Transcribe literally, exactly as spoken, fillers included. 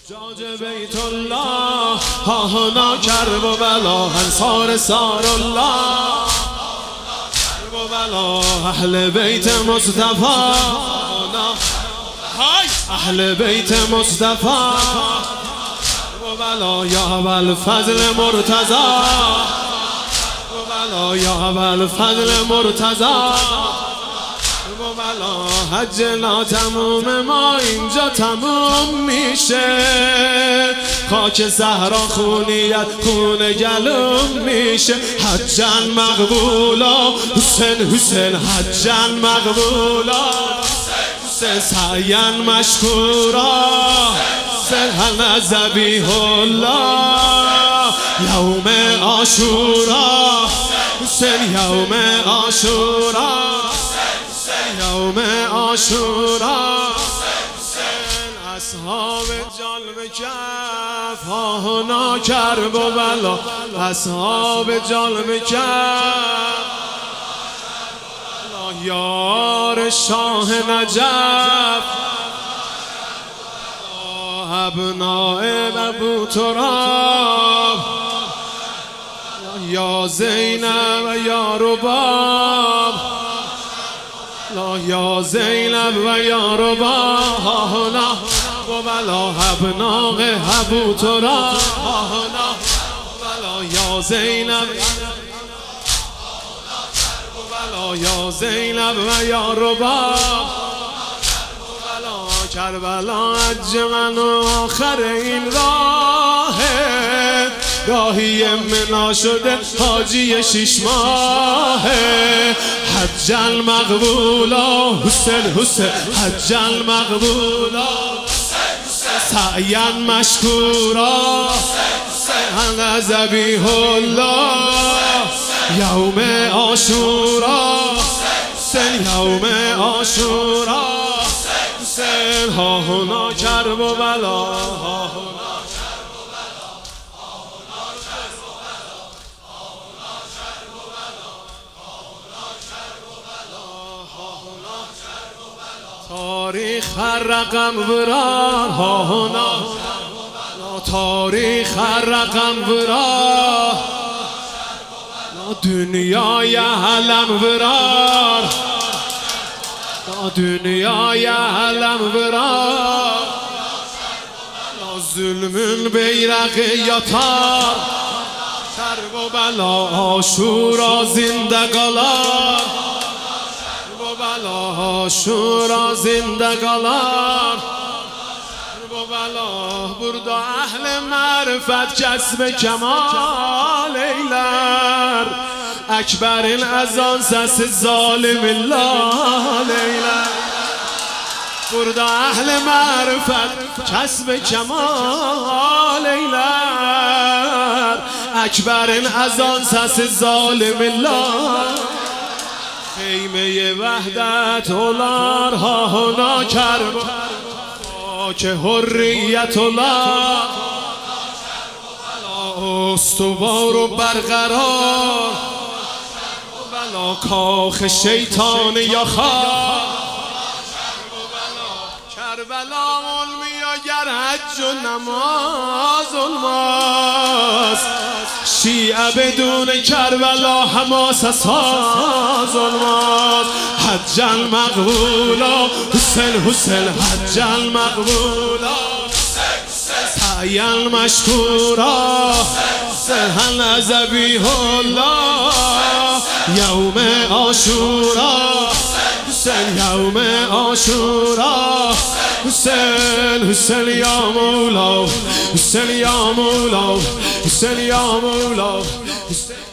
حجاج بیت الله هاهنا کرب و بلا انصار سار الله کرب و بلا اهل بیت مصطفی اهل بیت مصطفی کرب و بلا یا ابوالفضل مرتضی کرب و بلا یا ابوالفضل مرتضی حج ناتموم ما اینجا تموم میشه، خاک زهرا خونیت خون گلوم میشه. حجن مقبولا حسین حسین حجن مقبولا حسین سعین مشکورا حسین ذبیح الله یوم عاشورا حسین یوم عاشورا یوم عاشورا حسین اصحاب جلب کف هاهنا کرب و بلا اصحاب جلب کف یار شاه نجف ابناء ابو تراب یا زینب یا رباب یا زینب و یا رباب هاهنا و بلا ابناء ابو تراب هاهنا بلا یا زینب بلا یا زینب و یا رباب بلا کربلا اجمن و آخر این راهه راهی منا شده حاجی شش ماهه. حجن مقبولا حسین حسین حجن مقبولا سعین مشکورا حسین ذبیح الله یوم عاشورا حسین یوم عاشورا حسین هاهنا کرب و بلا تاریخ هر رقم ورار هاهنا تاریخ هر رقم ورار دنیای علم ورار دنیای علم ورار ظلم بیرق یتار کرب و بلا عاشورا زندگالار بلا شورا زندگالار و بلا بردا اهل معرفت کسب کمال ایلر اکبرین از آن سس ظالم الله لیلر بردا اهل معرفت کسب کمال ایلر اکبرین از آن سس ظالم الله خیمه وحدت اولار هاهنا کرب که حریت الله استوار و برقرار بلا کاخ شیطان یا خواه کربلا علمی اگر حج و نماز علماست شیعه بدون کربلا حماس ساز علماست. حجن مقبولا حسین حسین حجن مقبولا سعین مشکورا حسین ذبیح الله یوم عاشورا حسین یوم عاشورا حسین حسین یا مولا حسین یا مولا حسین یا مولا